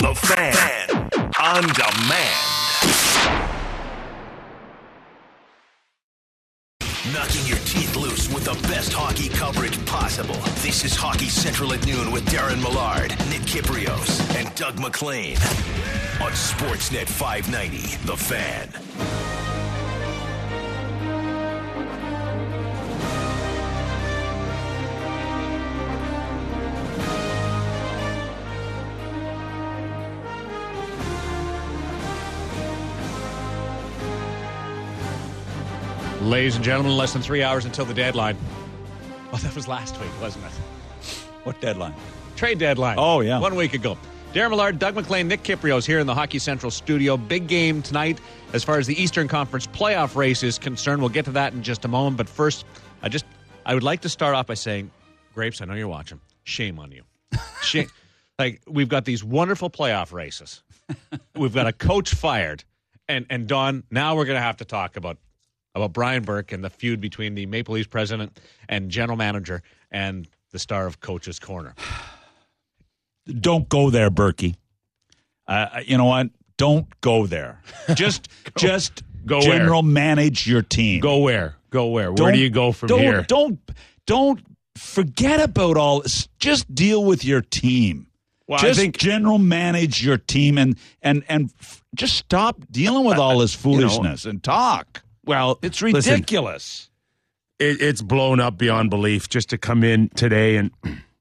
The Fan. On demand. Knocking your teeth loose with the best hockey coverage possible. This is Hockey Central at noon with Darren Millard, Nick Kiprios, and Doug McLean. On Sportsnet 590, The Fan. Ladies and gentlemen, less than 3 hours until the deadline. Oh, that was last week, wasn't it? What deadline? Trade deadline. Oh, yeah. 1 week ago. Darren Millard, Doug McLean, Nick Kiprios here in the Hockey Central studio. Big game tonight as far as the Eastern Conference playoff race is concerned. We'll get to that in just a moment. But first, I would like to start off by saying, Grapes, I know you're watching. Shame on you. Shame. Like, we've got these wonderful playoff races. We've got a coach fired. And Don, now we're going to have to talk about Brian Burke and the feud between the Maple Leafs president and general manager and the star of Coach's Corner. Don't go there, Berkey. You know what? Don't go there. Just go general where? Manage your team. Go where? Go where? Where do you go from here? Don't forget about all this. Just deal with your team. Well, just I think general manage your team and just stop dealing with all this foolishness and talk. Well, It's ridiculous. it's blown up beyond belief just to come in today and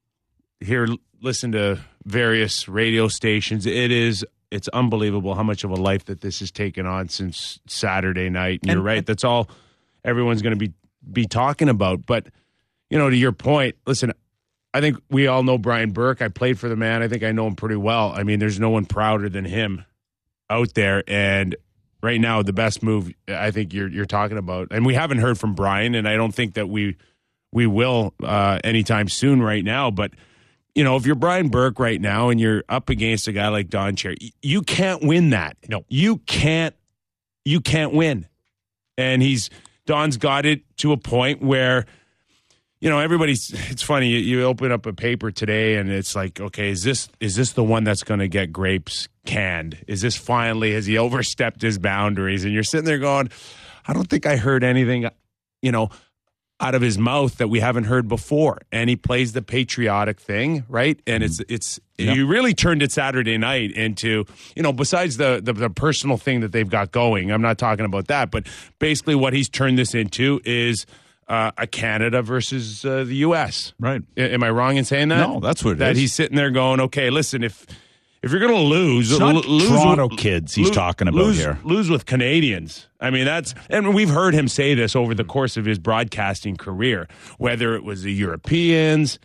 listen to various radio stations. It's unbelievable how much of a life that this has taken on since Saturday night. And you're right, that's all everyone's going to be talking about. But, to your point, listen, I think we all know Brian Burke. I played for the man. I think I know him pretty well. I mean, there's no one prouder than him out there. And right now, the best move I think you're talking about, and we haven't heard from Brian, and I don't think that we will anytime soon right now. But if you're Brian Burke right now and you're up against a guy like Don Cherry, you can't win that. No, you can't win. And Don's got it to a point where it's funny. You open up a paper today and it's like, okay, is this the one that's going to get Grapes canned? Is this finally, has he overstepped his boundaries? And you're sitting there going, I don't think I heard anything, out of his mouth that we haven't heard before. And he plays the patriotic thing, right? And you really turned it Saturday night into, besides the personal thing that they've got going. I'm not talking about that, but basically what he's turned this into is a Canada versus the U.S. Right. Am I wrong in saying that? No, that's what it that is. He's sitting there going, okay, listen, if you're going to lose, it's not Toronto kids he's talking about here. Lose with Canadians. I mean, and we've heard him say this over the course of his broadcasting career, whether it was the Europeans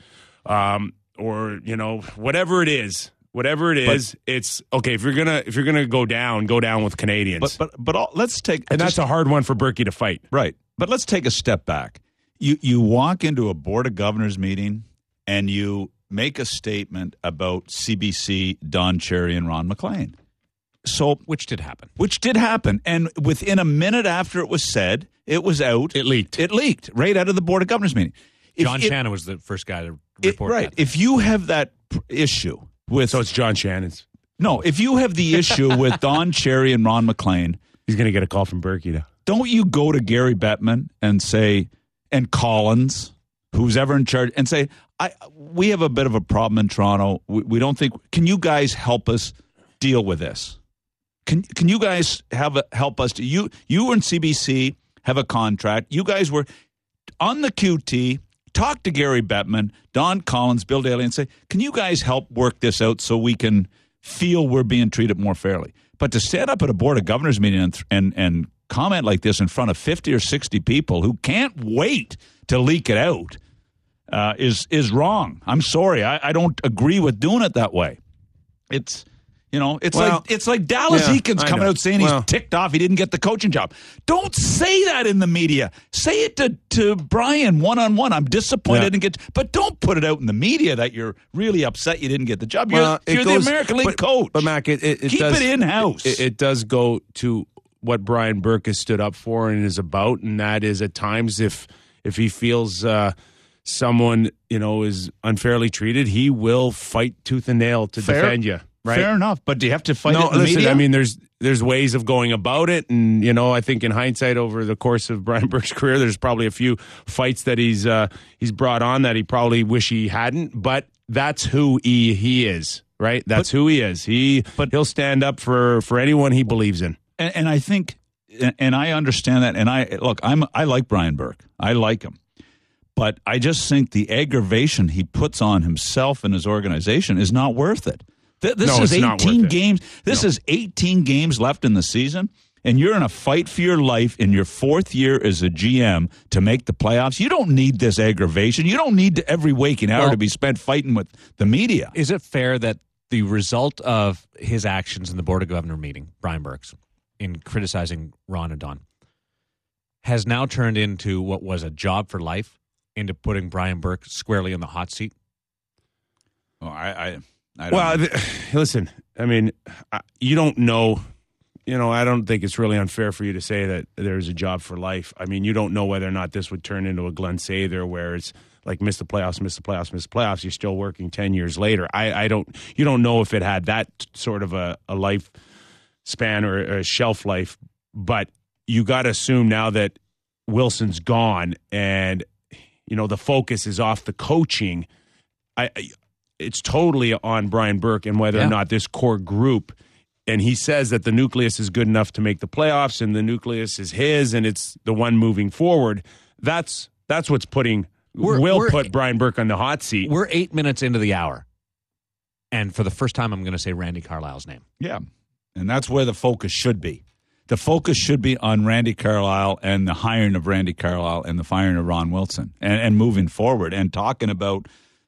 or whatever it is. It's okay if you're gonna go down with Canadians. But let's take that's a hard one for Berkey to fight. Right. But let's take a step back. You walk into a Board of Governors meeting and you make a statement about CBC, Don Cherry, and Ron MacLean. Which did happen. And within a minute after it was said, it was out. It leaked. Right out of the Board of Governors meeting. John Shannon was the first guy to report that. If you have that issue with... So it's John Shannon's. No, if you have the issue with Don Cherry and Ron MacLean... He's going to get a call from Berkey, though. Don't you go to Gary Bettman and say, and Collins, who's ever in charge, and say, we have a bit of a problem in Toronto. We don't think, can you guys help us deal with this? Can you guys help us? You and CBC have a contract. You guys were on the QT. Talk to Gary Bettman, Don Collins, Bill Daly, and say, can you guys help work this out so we can feel we're being treated more fairly? But to stand up at a Board of Governors meeting and comment like this in front of 50 or 60 people who can't wait to leak it out is wrong. I'm sorry. I don't agree with doing it that way. It's like Dallas Eakins coming out saying he's ticked off he didn't get the coaching job. Don't say that in the media. Say it to Brian one-on-one. I'm disappointed but don't put it out in the media that you're really upset you didn't get the job. You're the American League coach. But Mac, keep it in-house. It does go to what Brian Burke has stood up for and is about, and that is at times if he feels someone is unfairly treated, he will fight tooth and nail to defend you. right? Fair enough, but do you have to fight it in the listen, media? I mean, there's ways of going about it, and I think in hindsight, over the course of Brian Burke's career, there's probably a few fights that he's brought on that he probably wish he hadn't. But that's who he is, right? That's who he is. He'll stand up for anyone he believes in. And I think, and I understand that. And I like Brian Burke. I like him. But I just think the aggravation he puts on himself and his organization is not worth it. This is 18 games. This is 18 games left in the season, and you're in a fight for your life in your fourth year as a GM to make the playoffs. You don't need this aggravation. You don't need every waking hour to be spent fighting with the media. Is it fair that the result of his actions in the Board of Governors meeting, Brian Burke's, in criticizing Ron and Don, has now turned into what was a job for life into putting Brian Burke squarely in the hot seat? Oh, I don't know. Listen, I mean, you don't know. I don't think it's really unfair for you to say that there's a job for life. I mean, you don't know whether or not this would turn into a Glenn Sather where it's like miss the playoffs. You're still working 10 years later. You don't know if it had that sort of a life span or a shelf life, but you got to assume now that Wilson's gone and, the focus is off the coaching. It's totally on Brian Burke and whether or not this core group, and he says that the nucleus is good enough to make the playoffs and the nucleus is his and it's the one moving forward. That's what's put Brian Burke on the hot seat. We're 8 minutes into the hour, and for the first time I'm going to say Randy Carlyle's name. Yeah, and that's where the focus should be. The focus should be on Randy Carlyle and the hiring of Randy Carlyle and the firing of Ron Wilson and moving forward and talking about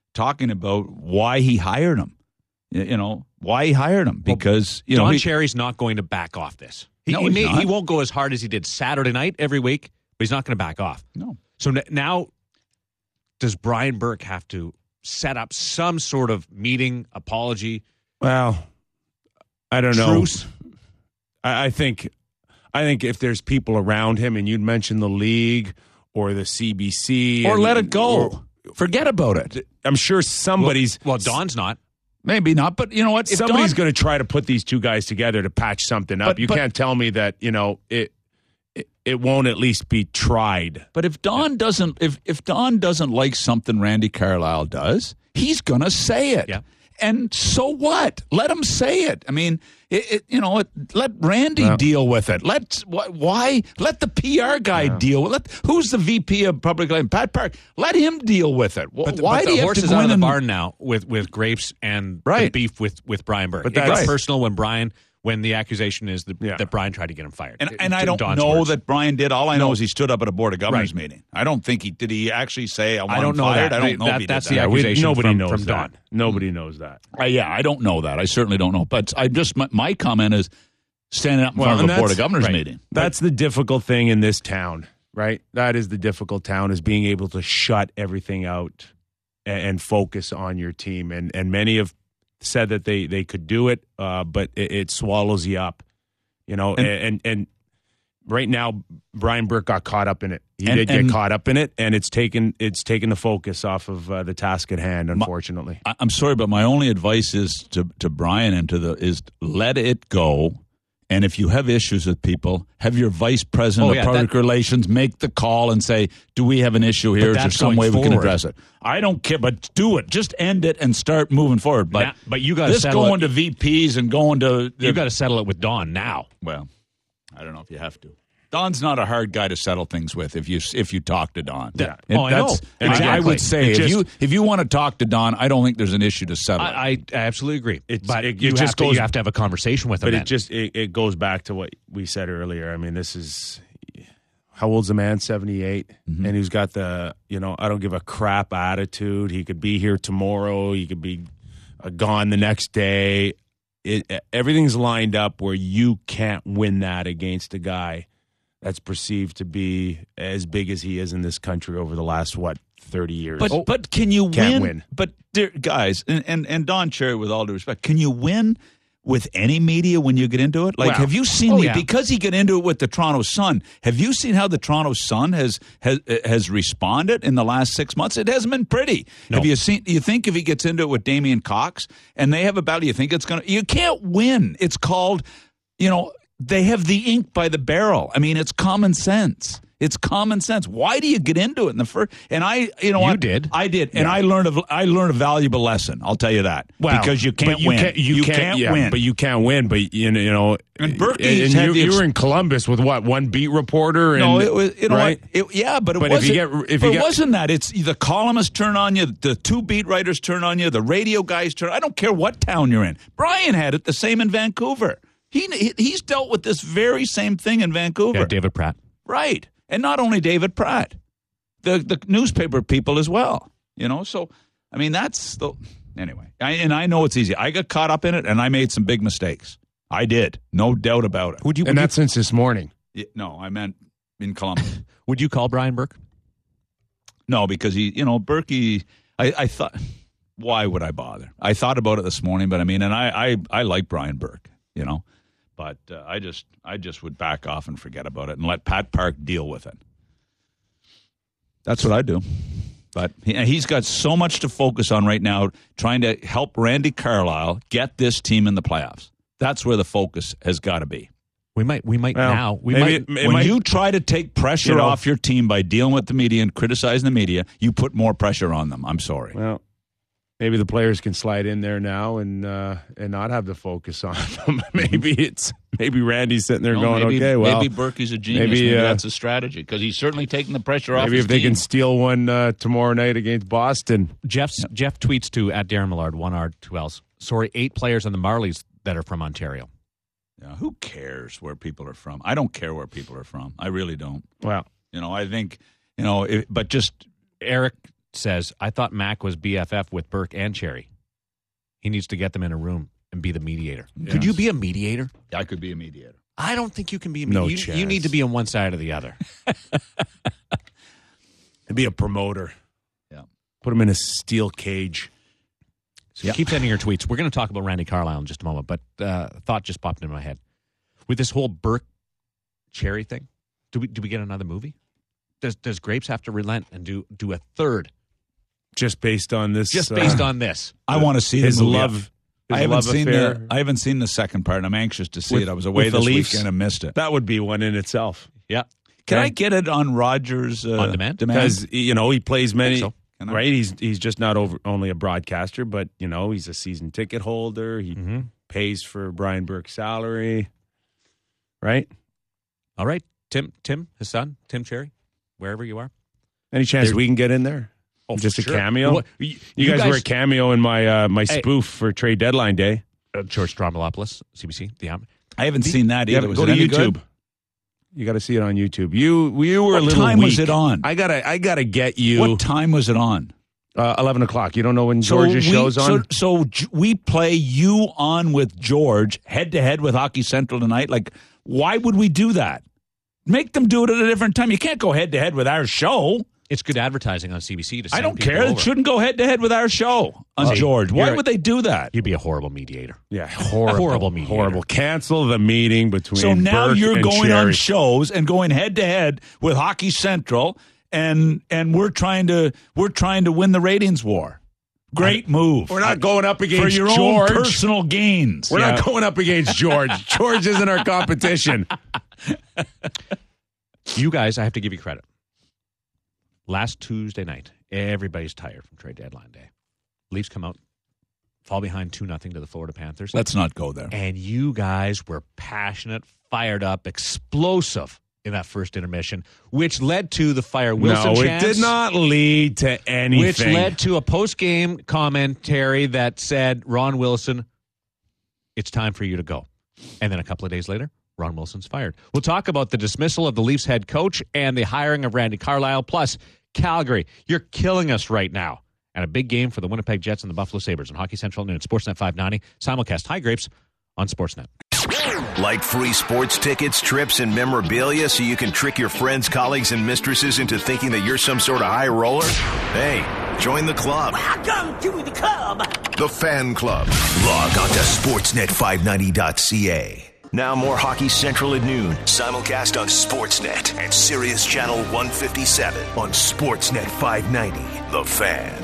why he hired him. Why he hired him. Because, Don Cherry's not going to back off this. He won't go as hard as he did Saturday night every week, but he's not going to back off. No. So now, does Brian Burke have to set up some sort of meeting, apology? Well, I don't know. Truce? I think if there's people around him, and you'd mentioned the league or the CBC. Or let it go. Forget about it. I'm sure somebody's. Well, Don's not. Maybe not, but you know what? Somebody's going to try to put these two guys together to patch something up. You can't tell me that, it won't at least be tried. But if Don doesn't like something Randy Carlyle does, he's going to say it. Yeah. And so what? Let him say it. I mean, let Randy deal with it. Let the PR guy deal with it. Who's the VP of Public Relations? Pat Park. Let him deal with it. Why do you have to go in? The horse is out of the barn now with Grapes and the beef with Brian Burke. It gets personal when the accusation is that Brian tried to get him fired. And I don't know that Brian did. All I know is he stood up at a Board of Governors meeting. I don't think did he actually say, I don't know fired? That. I don't know if he that's did the that. accusation Nobody from knows Don. that. Nobody knows that. I don't know that. I certainly don't know. But my comment is standing up in front of a Board of Governors meeting. That's the difficult thing in this town, right? That is the difficult town, is being able to shut everything out and focus on your team. And many have said that they could do it, but it swallows you up. And right now, Brian Burke got caught up in it. He did get caught up in it, and it's taken the focus off of the task at hand, unfortunately. I'm sorry, but my only advice is to Brian and is let it go. And if you have issues with people, have your vice president of public relations make the call and say, do we have an issue here? Is there some way we can address it? I don't care, but do it. Just end it and start moving forward. But you got to settle going to VPs and going to... You got to settle it with Don now. Well, I don't know if you have to. Don's not a hard guy to settle things with if you talk to Don. I know. Exactly. I would say if you want to talk to Don, I don't think there's an issue to settle. I absolutely agree. You have to have a conversation with him. But it goes back to what we said earlier. I mean, this is, how old's the man? 78, and he's got the I don't give a crap attitude. He could be here tomorrow. He could be gone the next day. Everything's lined up where you can't win that against a guy that's perceived to be as big as he is in this country over the last, 30 years. But can you win? But, guys, and Don Cherry, with all due respect, can you win with any media when you get into it? Like, Well, have you seen yeah. because he got into it with the Toronto Sun, have you seen how the Toronto Sun has responded in the last 6 months? It hasn't been pretty. No. Have you seen, you think if he gets into it with Damian Cox and they have a battle, you think it's going to, you can't win. It's called, they have the ink by the barrel. I mean, it's common sense. It's common sense. Why do you get into it in the first? And You did. I did, and I learned a valuable lesson. I'll tell you that. Well, because you can't win. You can't win. But you can't win. But And Berkey's had and the you were in Columbus with what, one beat reporter? And, No, it was. right? But it But wasn't. it wasn't that. It's the columnists turn on you, the 2 beat writers turn on you, the radio guys turn. I don't care what town you're in. Brian had it the same in Vancouver. He's dealt with this very same thing in Vancouver. Yeah, David Pratt. Right. And not only David Pratt, the newspaper people as well. So, I mean, that's the... Anyway, I know it's easy. I got caught up in it, and I made some big mistakes. I did. No doubt about it. And that's since this morning. No, I meant in Columbus. Would you call Brian Burke? No, because Berkey, I thought, why would I bother? I thought about it this morning, but I mean, and I like Brian Burke, but I just would back off and forget about it and let Pat Park deal with it. That's what I do. But he's got so much to focus on right now, trying to help Randy Carlyle get this team in the playoffs. That's where the focus has got to be. We might now. When you try to take pressure off your team by dealing with the media and criticizing the media, you put more pressure on them. I'm sorry. Well, maybe the players can slide in there now and not have the focus on them. maybe Randy's sitting there going, okay, well, maybe Berkey's a genius. Maybe that's a strategy because he's certainly taking the pressure off. Maybe his if they team. can steal one tomorrow night against Boston. Jeff tweets to @Darren Millard, 1R, 2 L's. Sorry, 8 players on the Marlies that are from Ontario. Yeah, who cares where people are from? I don't care where people are from. I really don't. Well, I think, but just Eric says, I thought Mac was BFF with Burke and Cherry. He needs to get them in a room and be the mediator. Yes. Could you be a mediator? I could be a mediator. I don't think you can be a No mediator. You chance. need to be on one side or the other. and be a promoter. Yeah. Put him in a steel cage. So keep sending your tweets. We're going to talk about Randy Carlyle in just a moment, but a thought just popped into my head. With this whole Burke Cherry thing, do we get another movie? Does Grapes have to relent and do a third? Just based on this. Just based on this. I want to see his the movie. love. I haven't seen the second part, and I'm anxious to see it. I was away this weekend and missed it. That would be one in itself. Yeah. Can I get it on Rogers on demand? Because he plays many. So. Right, he's just not only a broadcaster, but he's a season ticket holder. He pays for Brian Burke's salary, right? All right, Tim, his son, Tim Cherry, wherever you are. Any chance we can get in there? Oh, just for a sure. cameo. What, you guys were a cameo in my spoof for trade deadline day. George Stroumboulopoulos, CBC. I haven't seen that either. Was Go it to any YouTube. good? You got to see it on YouTube. You were a little time weak. was it on? I gotta get you. What time was it on? 11 o'clock. You don't know when George's show's on? So we play you on with George head-to-head with Hockey Central tonight? Like, why would we do that? Make them do it at a different time. You can't go head-to-head with our show. It's good advertising on CBC to send I don't people care. over. It shouldn't go head-to-head with our show on George. Why would they do that? You'd be a horrible mediator. Yeah, horrible mediator. Horrible. Cancel the meeting between So now Burke you're and going Cherry. on shows and going head-to-head with Hockey Central, and we're trying to win the ratings war. Great move. We're not going up against for your George. own personal gains. We're not going up against George. George isn't our competition. You guys, I have to give you credit. Last Tuesday night, everybody's tired from trade deadline day. Leafs come out, fall behind 2-0 to the Florida Panthers. Let's not go there. And you guys were passionate, fired up, explosive in that first intermission, which led to the Fire Wilson No, chance. it did not lead to anything. Which led to a post-game commentary that said, Ron Wilson, it's time for you to go. And then a couple of days later, Ron Wilson's fired. We'll talk about the dismissal of the Leafs head coach and the hiring of Randy Carlyle, plus Calgary. You're killing us right now. And a big game for the Winnipeg Jets and the Buffalo Sabres on Hockey Central noon, Sportsnet 590, simulcast High Grapes on Sportsnet. Like free sports tickets, trips, and memorabilia so you can trick your friends, colleagues, and mistresses into thinking that you're some sort of high roller? Hey, Join the club. Welcome to the club. The Fan Club. Log on to sportsnet590.ca. Now more Hockey Central at noon. Simulcast on Sportsnet and Sirius Channel 157 on Sportsnet 590. The Fan.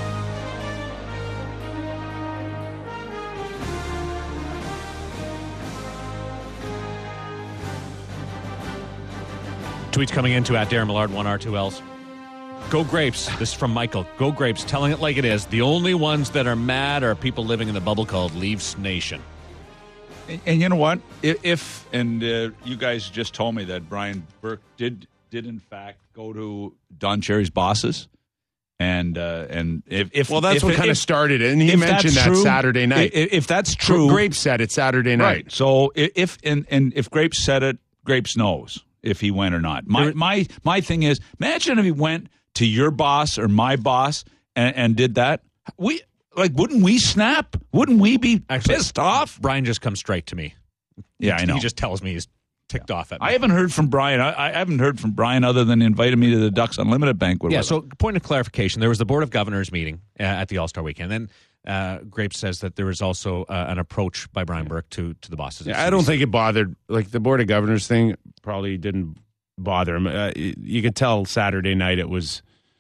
Tweets coming into at Darren Millard, 1R2Ls. Go Grapes. This is from Michael. Go Grapes, telling it like it is. The only ones that are mad are people living in the bubble called Leafs Nation. And you know what? If you guys just told me that Brian Burke did in fact go to Don Cherry's bosses, and if that's what kind of started it, and he mentioned that Saturday night. If that's true, Grapes said it Saturday night. Right. So if Grapes said it, Grapes knows if he went or not. My thing is, imagine if he went to your boss or my boss and did that. Wouldn't we snap? Wouldn't we be pissed off? Brian just comes straight to me. Yeah, I know. He just tells me he's ticked off at me. I haven't heard from Brian. I haven't heard from Brian other than inviting me to the Ducks Unlimited banquet. Yeah, so point of clarification, there was the Board of Governors meeting at the All-Star Weekend. Then Grapes says that there was also an approach by Brian Burke to the bosses. Yeah, I don't think it bothered. Like, the Board of Governors thing probably didn't bother him. You could tell Saturday night it was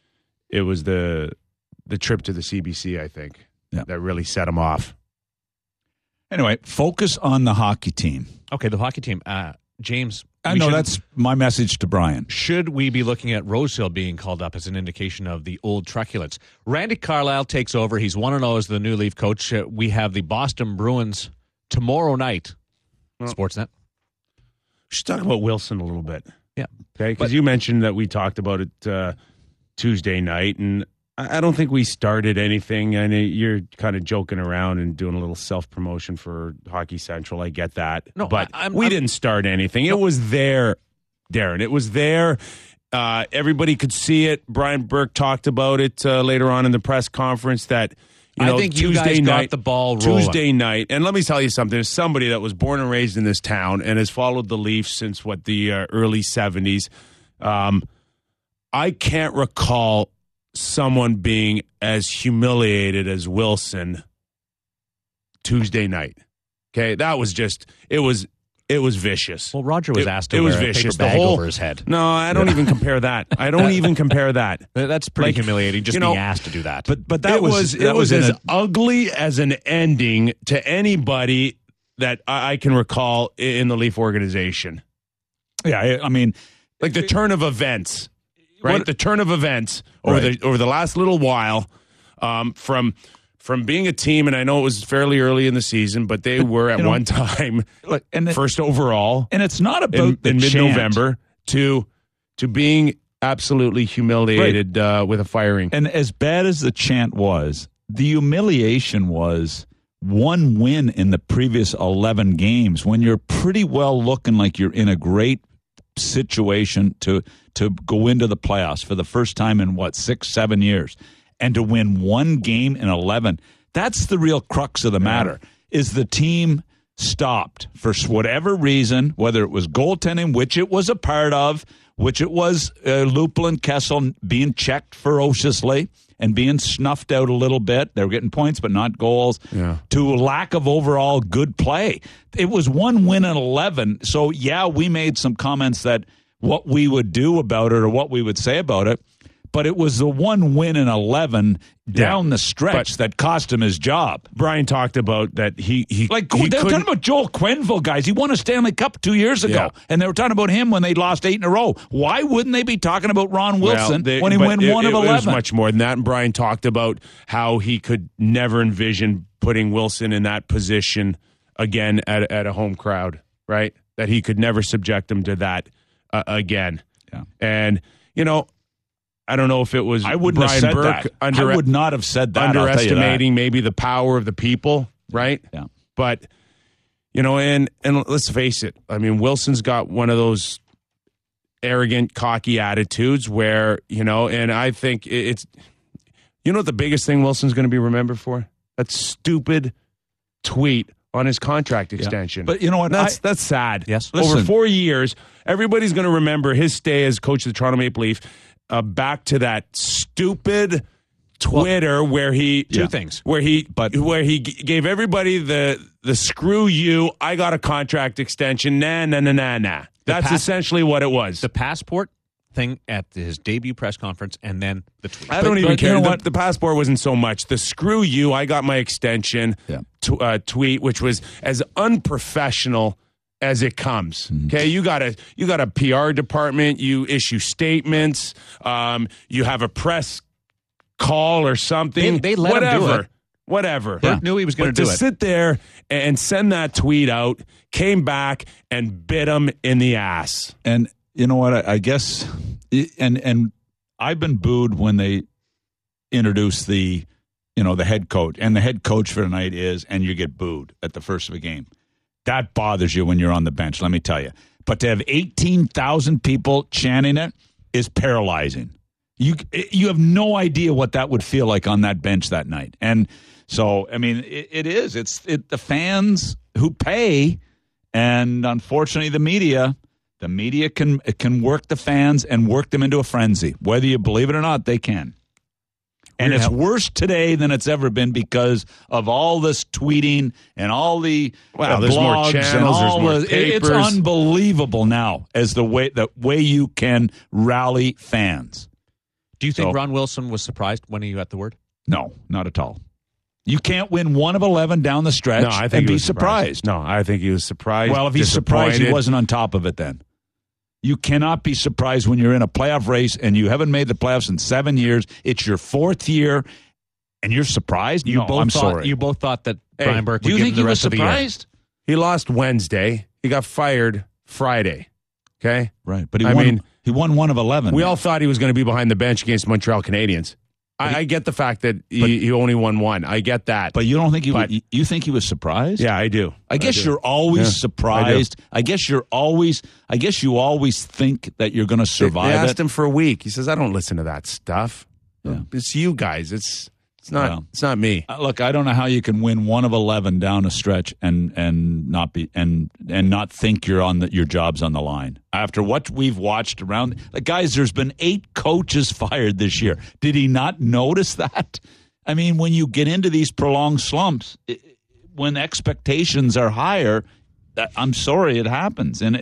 the trip to the CBC, I think, that really set him off. Anyway, focus on the hockey team. Okay, the hockey team. James. I know that's my message to Brian. Should we be looking at Rosehill being called up as an indication of the old truculence? Randy Carlyle takes over. He's 1-0 as the new Leaf coach. We have the Boston Bruins tomorrow night. Sportsnet. We should talk about Wilson a little bit. Yeah. Okay, because you mentioned that we talked about it Tuesday night, and I don't think we started anything. I know you're kind of joking around and doing a little self-promotion for Hockey Central. I get that. No, but we didn't start anything. It was there, Darren. It was there. Everybody could see it. Brian Burke talked about it later on in the press conference that, I think Tuesday you guys night, got the ball rolling. Tuesday night, and let me tell you something. As somebody that was born and raised in this town and has followed the Leafs since, the early 70s, I can't recall someone being as humiliated as Wilson Tuesday night. Okay, that was just it was vicious. Well, Roger was asked to wear a paper bag over his head. No, I don't even compare that. I don't even compare that. That's pretty humiliating. Just being asked to do that. But that was as ugly as an ending to anybody that I can recall in the Leaf organization. Yeah, I mean, like the turn of events. Right, the turn of events over the last little while, from being a team, and I know it was fairly early in the season, but they were at one time first overall, and it's not about in mid-November to being absolutely humiliated with a firing. And as bad as the chant was, the humiliation was one win in the previous 11 games when you're pretty well looking like you're in a great situation to go into the playoffs for the first time in 6-7 years, and to win one game in 11. That's the real crux of the matter. Is the team stopped for whatever reason, whether it was goaltending, which it was a part of, which it was Lupul and Kessel being checked ferociously and being snuffed out a little bit. They were getting points, but not goals, to lack of overall good play. It was one win in 11. So, we made some comments that what we would do about it or what we would say about it, but it was the one win in 11 down the stretch that cost him his job. Brian talked about that they were talking about Joel Quenneville, guys. He won a Stanley Cup 2 years ago, and they were talking about him when they lost 8 in a row. Why wouldn't they be talking about Ron Wilson when he won 1 of 11? It was much more than that, and Brian talked about how he could never envision putting Wilson in that position again at a home crowd, right? That he could never subject him to that again. Yeah. And, I don't know if it was I wouldn't Brian have said Burke that. I would not have said that. Underestimating maybe the power of the people, right? Yeah. But, and let's face it. I mean, Wilson's got one of those arrogant, cocky attitudes where, and I think it's, what the biggest thing Wilson's going to be remembered for? That stupid tweet on his contract extension. Yeah. But you know what? That's sad. Yes. Listen, over 4 years, everybody's going to remember his stay as coach of the Toronto Maple Leaf back to that stupid Twitter where he Two things. where he gave everybody the screw you. I got a contract extension. Nah. That's essentially what it was. The passport thing at his debut press conference, and then the tweet. I don't even but care. you know The, what? the passport wasn't so much. The screw you, I got my extension tweet, which was as unprofessional as it comes. Okay, you got a PR department. You issue statements. You have a press call or something. They let him do it. Whatever. Bert knew he was going to do it. To sit there and send that tweet out, came back and bit him in the ass. And you know what? I guess, and I've been booed when they introduce the head coach, and the head coach for tonight is, and you get booed at the first of a game. That bothers you when you're on the bench, let me tell you. But to have 18,000 people chanting it is paralyzing. You have no idea what that would feel like on that bench that night. And so, I mean, it is. It's the fans who pay, and unfortunately the media can work the fans and work them into a frenzy. Whether you believe it or not, they can. And it's worse today than it's ever been because of all this tweeting and all the there's more blogs channels, and all there's more papers. It's unbelievable now as the way you can rally fans. Do you think Ron Wilson was surprised when he got the word? No, not at all. You can't win 1 of 11 down the stretch and be surprised. No, I think he was surprised. Well, if he's surprised, he wasn't on top of it then. You cannot be surprised when you're in a playoff race and you haven't made the playoffs in 7 years. It's your 4th year, and you're surprised? Sorry. You both thought that Brian Burke would do you give think him the he was rest of the year. surprised? He lost Wednesday. He got fired Friday. Okay? Right, but he won 1 of 11. We all thought he was going to be behind the bench against Montreal Canadiens. I get the fact that he only won 1. I get that. But you don't think you think he was surprised? Yeah, I do. I guess you're always surprised. I guess you always think that you're going to survive. They asked him for a week. He says, "I don't listen to that stuff. Yeah. It's you guys. It's not me." Look, I don't know how you can win 1 of 11 down a stretch and not be and not think you're on your job's on the line. After what we've watched around, guys, there's been 8 coaches fired this year. Did he not notice that? I mean, when you get into these prolonged slumps, when expectations are higher, I'm sorry, it happens. And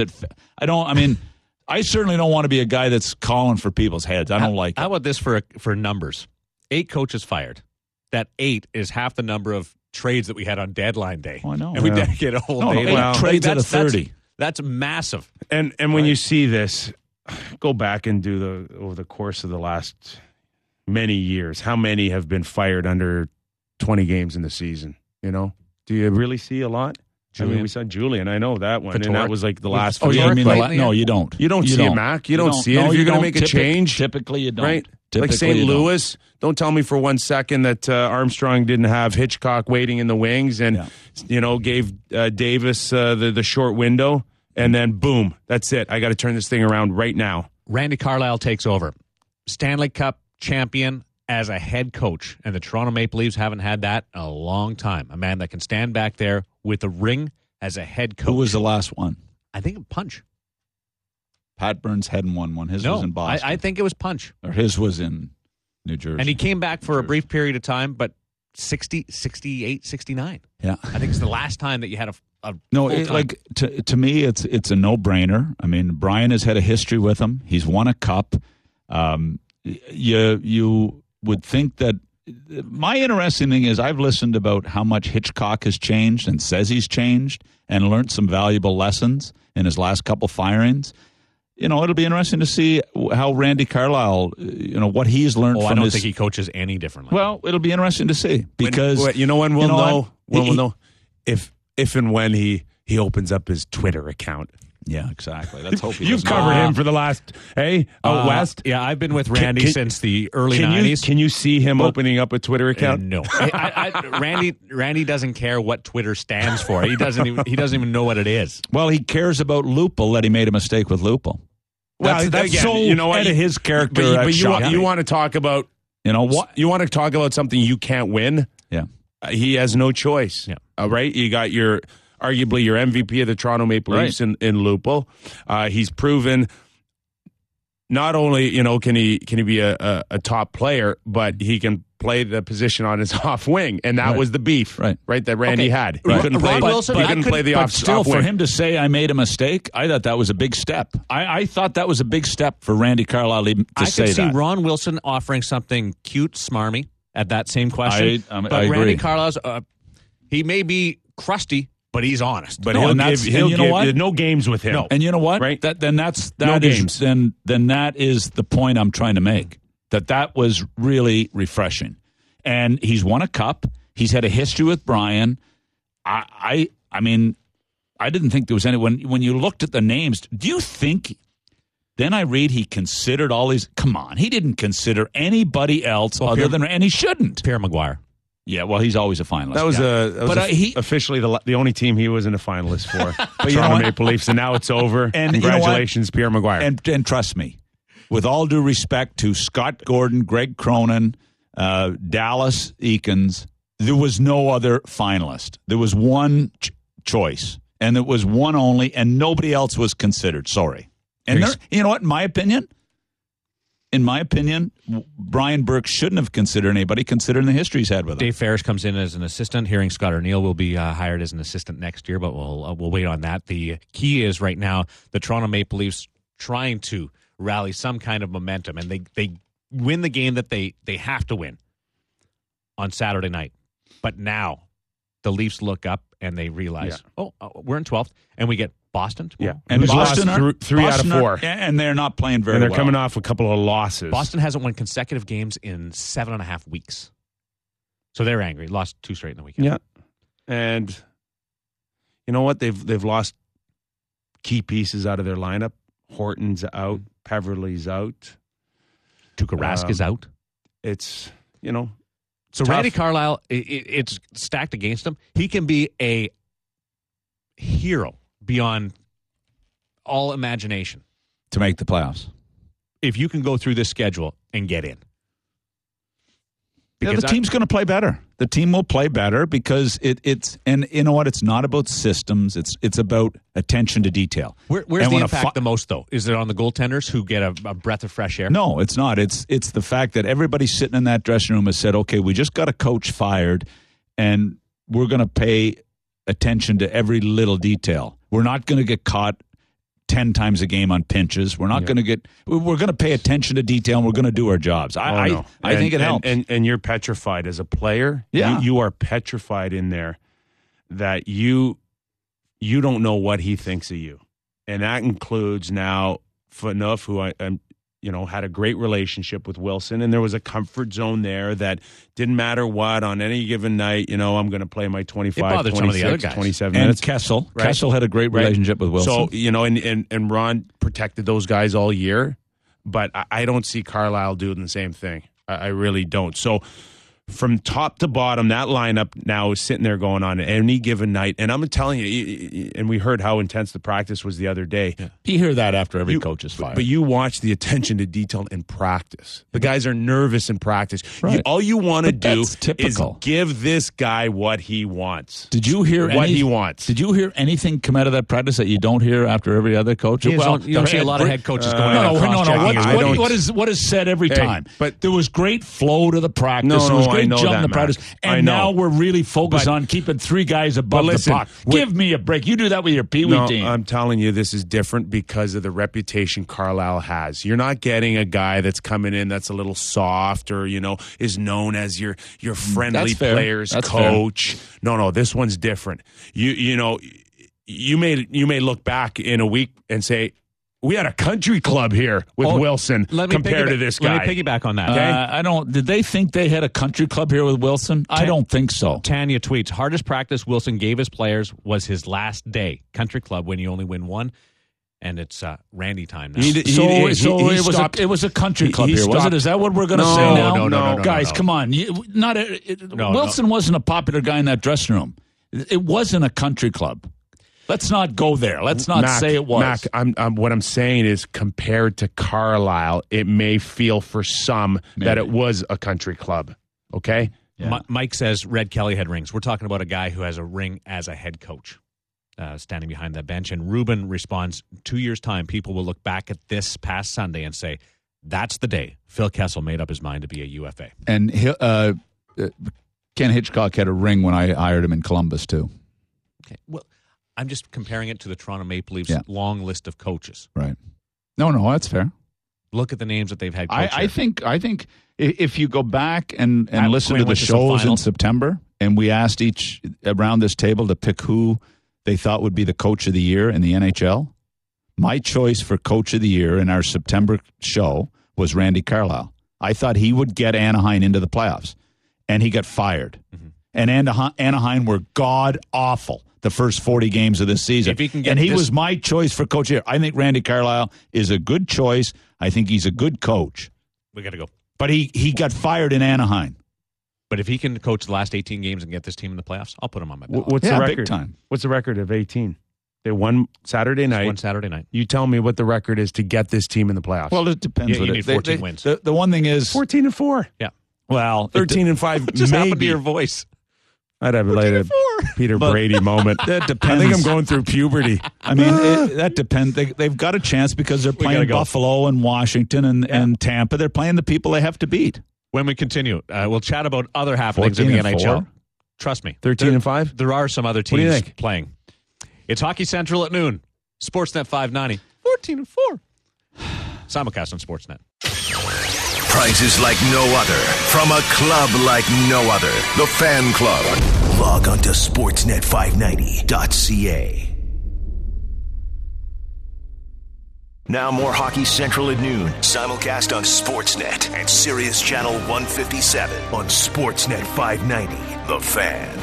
I certainly don't want to be a guy that's calling for people's heads. I don't like it. How about this for numbers? 8 coaches fired. That 8 is half the number of trades that we had on deadline day. Oh, I know. And we didn't get a whole day. 8 trades out of 30. That's massive. And when you see this, go back and do over the course of the last many years, how many have been fired under 20 games in the season? You know, do you really see a lot? Julian. I mean, we saw Julian. I know that one, Patork. and that was like the last. Oh, few yeah, I mean, lately, no, you don't. You don't see it, Mac. You don't see it. If you're going to make a change, typically you don't. Right? Typically like St. you Louis. Don't tell me for 1 second that Armstrong didn't have Hitchcock waiting in the wings and gave Davis the short window, and then boom, that's it. I got to turn this thing around right now. Randy Carlyle takes over. Stanley Cup champion as a head coach, and the Toronto Maple Leafs haven't had that in a long time. A man that can stand back there with a ring as a head coach. Who was the last one? I think Punch. Pat Burns hadn't won one. His was in Boston. I think it was Punch. Or his was in New Jersey. And he came back for a brief period of time, but 60, 68, 69. Yeah. I think it's the last time that you had a No, full-time. to me, it's a no-brainer. I mean, Brian has had a history with him. He's won a cup. You would think that my interesting thing is I've listened about how much Hitchcock has changed and says he's changed and learned some valuable lessons in his last couple firings. You know, it'll be interesting to see how Randy Carlyle, what he's learned from I don't his... think he coaches any differently. Well, it'll be interesting to see because... when we'll know? We'll know if and when he opens up his Twitter account. Yeah, exactly. Let's hope he You've doesn't. covered him for the last, out west. Yeah, I've been with Randy since the early 90s. Can you see him opening up a Twitter account? No, Randy doesn't care what Twitter stands for. He doesn't even know what it is. Well, he cares about Lupul, that he made a mistake with Lupul. That's again, so out of his character. But you want to talk about what? You want to talk about something you can't win? Yeah. He has no choice. Yeah. Right? You got arguably your MVP of the Toronto Maple Leafs in Lupul. He's proven not only can he be a top player, but he can play the position on his off wing, and that was the beef, right? That Randy had. He couldn't play. Wilson, he couldn't play the off. Still, off wing. for him to say I made a mistake, I thought that was a big step. I thought that was a big step for Randy Carlyle to say that. I could see Ron Wilson offering something cute, smarmy at that same question. But I agree. Randy agree. Carlyle's he may be crusty, but he's honest. But No, he'll and that's- give, and he'll you know give what? no games with him. No. And you know what? Right? Then that games. that is the point I'm trying to make. That was really refreshing. And he's won a cup. He's had a history with Brian. I mean, I didn't think there was anyone. When you looked at the names, do you think? Then I read he considered all these. Come on, he didn't consider anybody else other than, and he shouldn't. Pierre Maguire. Yeah, well, he's always a finalist. That was he officially the only team he wasn't a finalist for. you know Toronto what? Maple Leafs, and now it's over. And you know what? Congratulations, Pierre Maguire. And trust me, with all due respect to Scott Gordon, Greg Cronin, Dallas Eakins, there was no other finalist. There was one choice, and it was one only, and nobody else was considered. Sorry. And you know what? In my opinion, Brian Burke shouldn't have considered anybody, considering the history he's had with him. Dave Ferris comes in as an assistant. Hearing Scott O'Neill will be hired as an assistant next year, but we'll wait on that. The key is right now the Toronto Maple Leafs trying to rally some kind of momentum, and they win the game that they have to win on Saturday night. But now the Leafs look up and they realize, we're in 12th, and we get Boston tomorrow. And Boston lost three out of four. And they're not playing very and they're well. coming off a couple of losses. Boston hasn't won consecutive games in 7.5 weeks. So they're angry. Lost 2 straight in the weekend. Yeah. And you know what? They've lost key pieces out of their lineup. Horton's out. Peverly's out. Tuukka Rask is out. It's, So tough. Randy Carlyle, it's stacked against him. He can be a hero beyond all imagination to make the playoffs. if you can go through this schedule and get in. Yeah, the team's going to play better. The team will play better because it's and you know what? It's not about systems. It's about attention to detail. Where's the impact the most, though? Is it on the goaltenders who get a breath of fresh air? No, it's not. It's the fact that everybody sitting in that dressing room has said, okay, we just got a coach fired, and we're going to pay attention to every little detail. We're not going to get caught 10 times a game on pinches. We're not going to get. We're going to pay attention to detail, and we're going to do our jobs. I think it helps. And you're petrified as a player. Yeah, you are petrified in there that you don't know what he thinks of you, and that includes now Phaneuf, who I had a great relationship with Wilson, and there was a comfort zone there that didn't matter what on any given night. I'm going to play my 25, 26, 27 minutes. And Kessel, right? Kessel had a great relationship with Wilson. So and Ron protected those guys all year, but I don't see Carlyle doing the same thing. I really don't. So from top to bottom, that lineup now is sitting there going on any given night. And I'm telling you, and we heard how intense the practice was the other day. Yeah. You hear that after every coach is fired. But you watch the attention to detail in practice. The guys are nervous in practice. Right. All you want to do is typical. give this guy what he wants. Did you hear what he wants? Did you hear anything come out of that practice that you don't hear after every other coach? You don't see a lot of head coaches going out and cross-checking. What is said every time? But there was great flow to the practice. There was great jump in the practice. And now we're really focused on keeping three guys above the puck. Give me a break. You do that with your Pee Wee team. I'm telling you, this is different because of the reputation Carlyle has. You're not getting a guy that's coming in that's a little soft or, is known as your friendly players coach. Fair. No, this one's different. You may look back in a week and say, we had a country club here with Wilson compared to this guy. Let me piggyback on that. Okay? Did they think they had a country club here with Wilson? I don't think so. Tanya tweets, hardest practice Wilson gave his players was his last day. Country club when you only win one. And it's Randy time now. It was a country club here, was it? Is that what we're going to say now? No. Guys, come on. Wilson wasn't a popular guy in that dressing room. It wasn't a country club. Let's not go there. Let's not say it was. Mac, what I'm saying is compared to Carlyle, it may feel for some that it was a country club. Okay? Yeah. Mike says Red Kelly had rings. We're talking about a guy who has a ring as a head coach. standing behind that bench. And Ruben responds, 2 years' time, people will look back at this past Sunday and say, that's the day Phil Kessel made up his mind to be a UFA. And Ken Hitchcock had a ring when I hired him in Columbus, too. Okay. Well, I'm just comparing it to the Toronto Maple Leafs long list of coaches. Right. No, that's fair. Look at the names that they've had. I think if you go back and listen Quinn to the shows in September, and we asked each around this table to pick who they thought would be the coach of the year in the NHL, my choice for coach of the year in our September show was Randy Carlyle. I thought he would get Anaheim into the playoffs, and he got fired. Mm-hmm. And Anaheim were god-awful the first 40 games of this season. And he was my choice for coach of the year. I think Randy Carlyle is a good choice. I think he's a good coach. We got to go. But he got fired in Anaheim. But if he can coach the last 18 games and get this team in the playoffs, I'll put him on my ballot. What's the record? Big time. What's the record of 18? They won Saturday night. One Saturday night. You tell me what the record is to get this team in the playoffs. Well, it depends. You need 14 wins. The one thing is 14-4. Yeah. Well, 13-5. What just happened to maybe. Your voice? I'd have like a Peter Brady moment. That depends. I think I'm going through puberty. I mean, that depends. They've got a chance because they're playing Buffalo and Washington and Tampa. They're playing the people they have to beat. When we continue, we'll chat about other happenings in the NHL. Trust me. 13-5? There are some other teams playing. It's Hockey Central at noon. Sportsnet 590. 14-4. Simulcast on Sportsnet. Prizes like no other from a club like no other. The Fan Club. Log on to sportsnet590.ca. Now more Hockey Central at noon. Simulcast on Sportsnet and Sirius Channel 157 on Sportsnet 590. The Fan.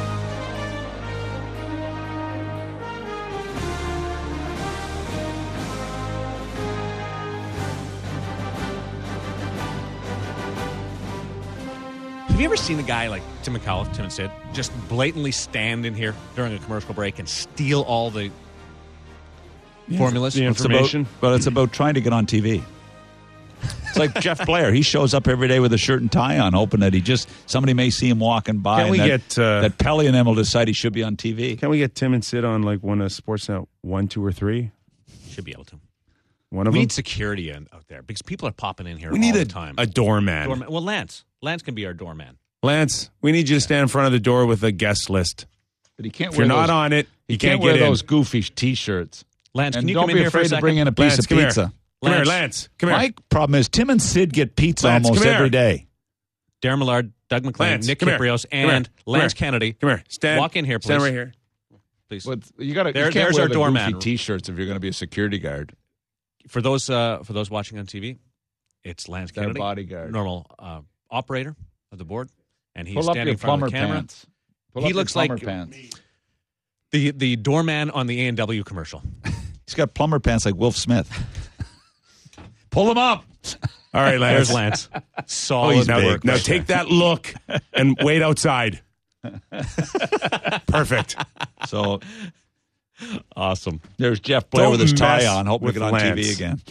Have you ever seen a guy like Tim McAuliffe, Tim and Sid, just blatantly stand in here during a commercial break and steal all the formulas? The information? It's about trying to get on TV. It's like Jeff Blair. He shows up every day with a shirt and tie on, hoping that somebody may see him walking by. Can we get that Pelly and them will decide he should be on TV? Can we get Tim and Sid on like one of Sportsnet 1, 2, or 3? Should be able to. One of we them? need security out there because people are popping in here We need all the time. a doorman. Well, Lance can be our doorman. Lance, we need you to stand in front of the door with a guest list. But he can't. If you're not on it, he can't wear get in. those goofy T-shirts. Lance, And can you don't come in be here for a afraid to second? bring in a piece Lance, of come here. pizza. Come here, Lance. Lance. Come here. My problem is Tim and Sid get pizza Lance, almost come here. every day. Darren Millard, Doug McLean, Lance, Nick come here. Kiprios, Come here. and Come Lance here. Kennedy. Come here. Stand. Walk in here, please. Stand right here. Please. You got to. There's our doorman. Goofy T-shirts if you're going to be a security guard. For those watching on TV, it's Lance Their Kennedy, bodyguard. normal operator of the board, and he's Pull up standing your in front of plumber the camera. pants. Pull He up your looks like plumber pants. the doorman on the A&W commercial. He's got plumber pants like Wolf Smith. Pull them up. All right, Lance. There's Lance. Solid he's big. work. Now right take that look and wait outside. Perfect. So there. Awesome. there's Jeff Blair Don't with his tie mess on, hoping to with get on Lance. TV again.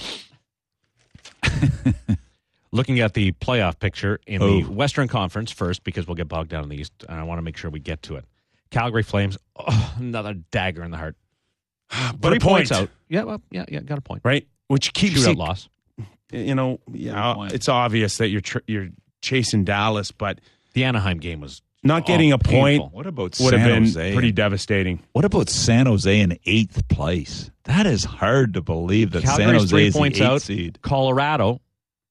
Looking at the playoff picture in the Western Conference first, because we'll get bogged down in the East, and I want to make sure we get to it. Calgary Flames, another dagger in the heart. But 3 a point. points out. Yeah, well, yeah, got a point. Right? Which keeps Shootout you, loss. you know, yeah, point. it's obvious that you're chasing Dallas, but The Anaheim game was not getting a point painful. What about would San have been Jose? pretty devastating. What about San Jose in 8th place? That is hard to believe that San Calgary's Jose 3 is the points 8th out. seed. Colorado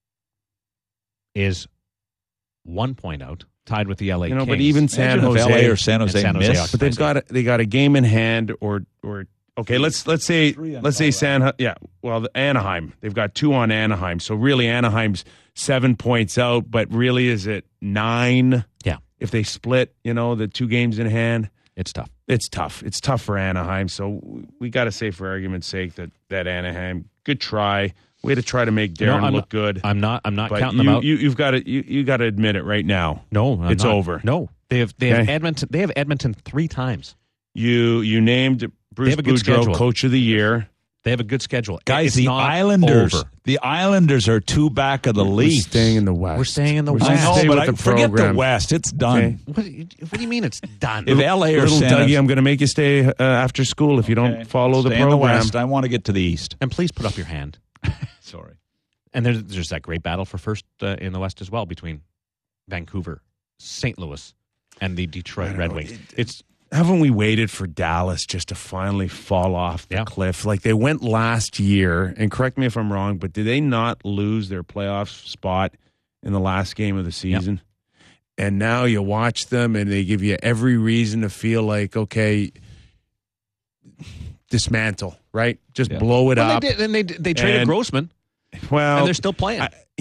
is 1 point out, tied with the LA Kings. But even San Imagine if Jose LA or San Jose San Jose miss. occupies But they got a game in hand or okay, let's say Anaheim. They've got 2 on Anaheim. So really Anaheim's 7 points out, but really is it 9? Yeah. If they split, the 2 games in hand, It's tough. it's tough. It's tough for Anaheim. So we got to say for argument's sake that Anaheim, good try. Way to try to make Darren look good. I'm not But counting them out. You've got to admit it right now. No, it's not. over. No, they have Okay. Edmonton. They have Edmonton 3 times. You named They Bruce have a good Boudreau schedule. Coach of the Year. They have a good schedule. Guys, It's the not Islanders. over. The Islanders are 2 back of the We're Leafs. staying in the West. We're staying in the We're West. I gonna know, stay but with I the forget the program. West. It's done. Okay. What do you mean it's done? If LA or Little San Dougie, I'm going to make you stay after school if you don't follow the Stay in the program. West. I want to get to the East. And please put up your hand. Sorry. And there's that great battle for first in the West as well between Vancouver, St. Louis, and the Detroit Red Wings. Haven't we waited for Dallas just to finally fall off the cliff? Like they went last year, and correct me if I'm wrong, but did they not lose their playoff spot in the last game of the season? Yep. And now you watch them, and they give you every reason to feel like, okay, dismantle, right? Just blow it up. They did, and they traded Grossman. Well, and they're still playing.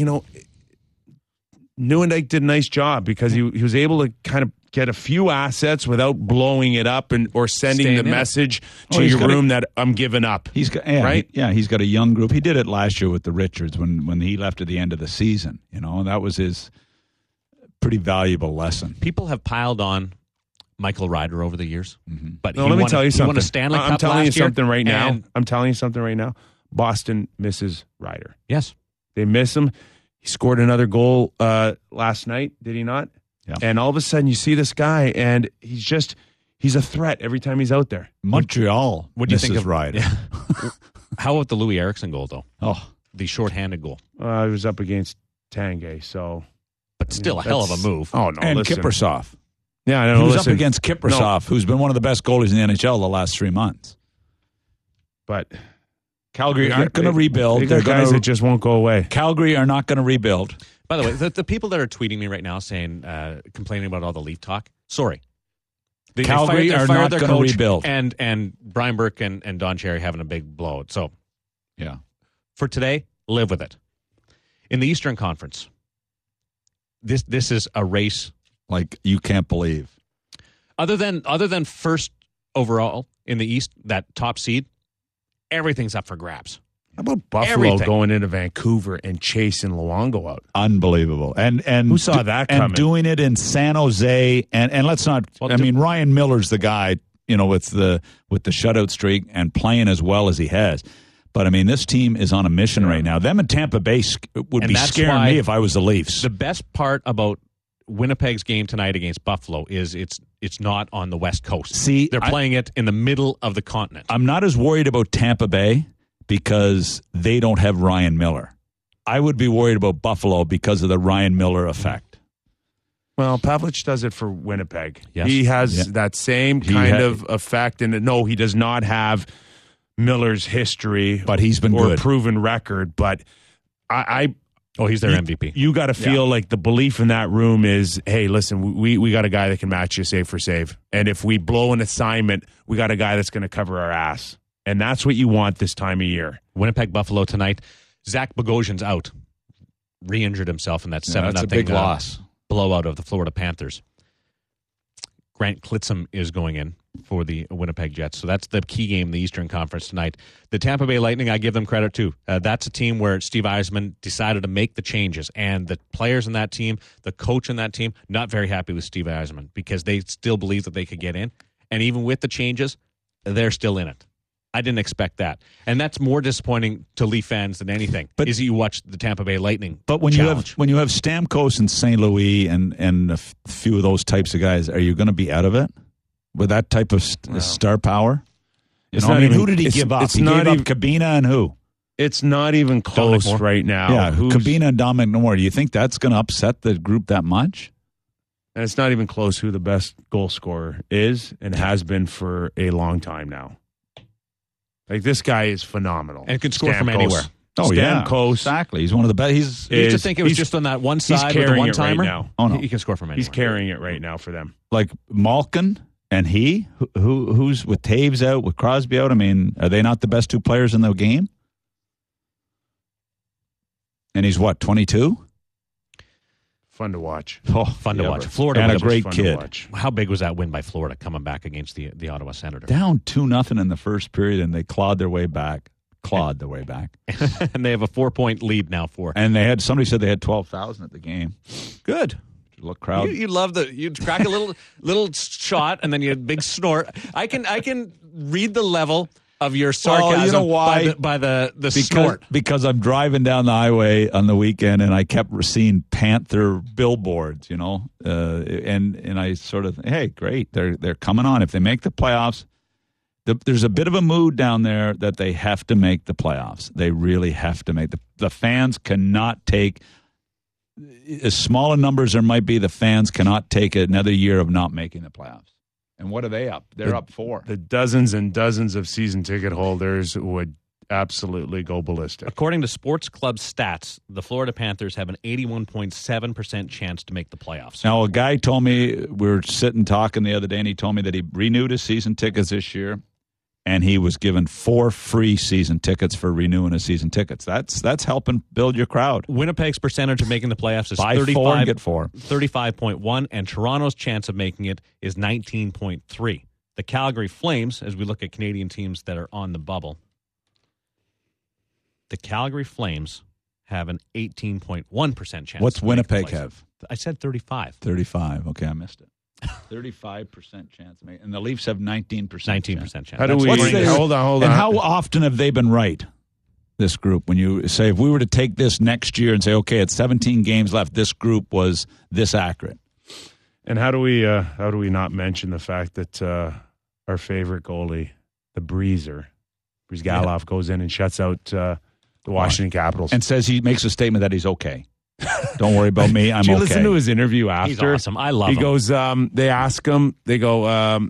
Nieuwendyk did a nice job because he was able to kind of get a few assets without blowing it up or sending the message to your room that I'm giving up. He's got right. He's got a young group. He did it last year with the Richards when he left at the end of the season. And that was his pretty valuable lesson. People have piled on Michael Ryder over the years, but let me tell you something. He won a Stanley Cup I'm telling you last year, something right now. I'm telling you something right now. Boston misses Ryder. Yes, they miss him. He scored another goal last night, did he not? Yeah. And all of a sudden, you see this guy, and he's a threat every time he's out there. Montreal. What do you think of Ryder? Yeah. How about the Louis Eriksson goal, though? Oh, the shorthanded goal. He was up against Tanguay, so. But still, a hell of a move. Oh no, and listen. Kiprusoff. Yeah, I know. He was up against Kiprusoff, who's been one of the best goalies in the NHL the last 3 months. But Calgary aren't going to rebuild. They're guys that just won't go away. Calgary are not going to rebuild. By the way, the people that are tweeting me right now saying, complaining about all the Leaf talk, sorry. Calgary are not going to rebuild. And Brian Burke and Don Cherry having a big blowout. So, yeah. For today, live with it. In the Eastern Conference, this is a race like you can't believe. Other than first overall in the East, that top seed, everything's up for grabs. How about Buffalo going into Vancouver and chasing Luongo out? Unbelievable. And who saw that coming? And doing it in San Jose. And let's not. Well, Ryan Miller's the guy, with the shutout streak and playing as well as he has. But this team is on a mission right now. Them in Tampa Bay would be scaring me if I was the Leafs. The best part about Winnipeg's game tonight against Buffalo is it's not on the West Coast. See, they're playing it in the middle of the continent. I'm not as worried about Tampa Bay because they don't have Ryan Miller. I would be worried about Buffalo because of the Ryan Miller effect. Well, Pavlich does it for Winnipeg. Yes. He has that same kind of effect. And no, he does not have Miller's history, but he's been good. Proven record. But he's their MVP. You got to feel like the belief in that room is, hey, listen, we got a guy that can match you save for save. And if we blow an assignment, we got a guy that's going to cover our ass. And that's what you want this time of year. Winnipeg, Buffalo tonight. Zach Bogosian's out. Re-injured himself in that 7-0 that's a big loss. Blowout of the Florida Panthers. Grant Klitzum is going in for the Winnipeg Jets. So that's the key game in the Eastern Conference tonight. The Tampa Bay Lightning, I give them credit too. That's a team where Steve Yzerman decided to make the changes. And the players in that team, the coach in that team, not very happy with Steve Yzerman because they still believe that they could get in. And even with the changes, they're still in it. I didn't expect that. And that's more disappointing to Leaf fans than anything, is that you watch the Tampa Bay Lightning But when challenge. you have Stamkos and St. Louis and a few of those types of guys, are you going to be out of it with that type of star power? Who did he give up? He gave up Cabina and who? It's not even close right now. Yeah, Cabina and Dominic Moore. Do you think that's going to upset the group that much? And it's not even close who the best goal scorer is and has been for a long time now. Like, this guy is phenomenal. And can score from anywhere. Oh, Stamkos. Exactly. He's one of the best. You used to think it was just on that one side with the one-timer? Right now. Oh, no. He can score from anywhere. He's carrying it right now for them. Like Malkin and who's with Taves out, with Crosby out? Are they not the best two players in the game? And he's what, 22? Fun to watch. Oh, fun to watch. Florida and was a great kid. How big was that win by Florida coming back against the Ottawa Senators? Down 2-0 in the first period, and they clawed their way back. And they have a 4-point lead now And somebody said they had 12,000 at the game. Good. Look, crowd. You love you'd crack a little shot and then you had a big snort. I can read the level of your sarcasm. Well, you know why? By the snort. Because I'm driving down the highway on the weekend and I kept seeing Panther billboards, and I sort of, hey, great, they're coming on. If they make the playoffs, there's a bit of a mood down there that they have to make the playoffs. They really have to make the fans cannot take, as small a numbers there might be, the fans cannot take another year of not making the playoffs. And what are they up? They're up 4. The dozens and dozens of season ticket holders would absolutely go ballistic. According to Sports Club Stats, the Florida Panthers have an 81.7% chance to make the playoffs. Now, a guy told me, we were sitting talking the other day, and he told me that he renewed his season tickets this year, and he was given 4 free season tickets for renewing his season tickets. That's helping build your crowd. Winnipeg's percentage of making the playoffs is Buy 4 and get 4. 35.1, and Toronto's chance of making it is 19.3. The Calgary Flames, as we look at Canadian teams that are on the bubble, the Calgary Flames have an 18.1% chance. What's to make Winnipeg the playoffs. have? I said 35. 35. Okay, I missed it. 35% chance. And the Leafs have 19%. 19% chance. How do we? Hold on. And how often have they been right, this group? When you say, if we were to take this next year and say, okay, it's 17 games left, this group was this accurate. And how do we not mention the fact that our favorite goalie, the Breezer, Brizgalov, goes in and shuts out the Washington Capitals and says he makes a statement that he's okay. Don't worry about me. I'm okay. Did you listen to his interview after? He's awesome. I love him. He goes, they ask him, they go,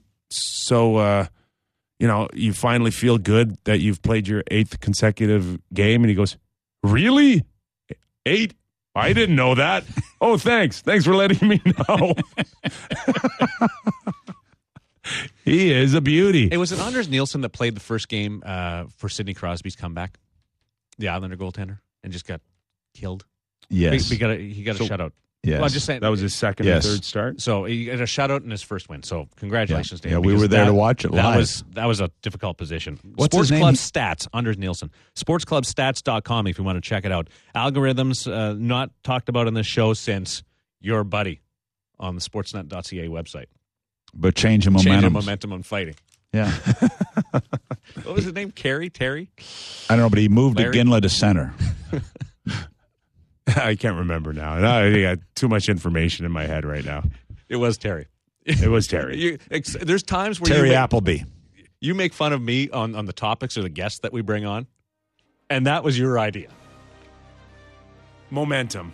you finally feel good that you've played your 8th consecutive game? And he goes, really? 8? I didn't know that. Oh, thanks. Thanks for letting me know. He is a beauty. It was an Anders Nielsen that played the first game for Sidney Crosby's comeback, the Islander goaltender, and just got killed. Yes. He got a shutout. Yes. Well, I'm just saying. That was his second and third start? So he got a shutout in his first win. So congratulations to him. Yeah, we were there to watch it live. That was a difficult position. What's Sports his name? Club Stats, Anders Nielsen. SportsClubStats.com if you want to check it out. Algorithms not talked about on this show since your buddy on the Sportsnet.ca website. But changing momentum. Changing momentum on fighting. Yeah. What was his name? Terry? I don't know, but he moved Larry? Iginla to center. I can't remember now. I got too much information in my head right now. It was Terry. It was Terry. There's times where Terry Appleby. You make fun of me on the topics or the guests that we bring on, and that was your idea. Momentum.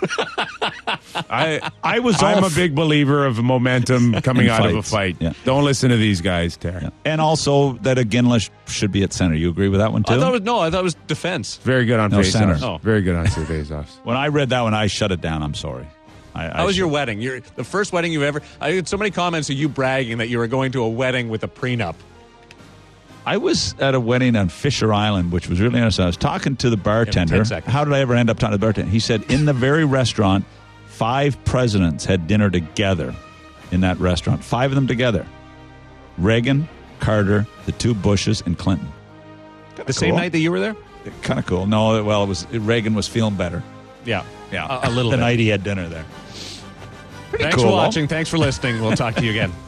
I'm a big believer of momentum coming out of a fight. Yeah. Don't listen to these guys, Terry. Yeah. And also that Iginla should be at center. You agree with that one too? I thought it was defense. Very good on center. face-offs. Oh. Very good on face-offs. When I read that one, I shut it down. I'm sorry. How was your wedding? The first wedding you ever... I had so many comments of you bragging that you were going to a wedding with a prenup. I was at a wedding on Fisher Island, which was really interesting. I was talking to the bartender. 10 seconds. How did I ever end up talking to the bartender? He said in the very restaurant, 5 presidents had dinner together in that restaurant. 5 of them together. Reagan, Carter, the 2 Bushes, and Clinton. The same night that you were there? Kind of cool. No, well, Reagan was feeling better. Yeah. Yeah. A little the bit. night he had dinner there. Thanks cool, for watching. Thanks for listening. We'll talk to you again.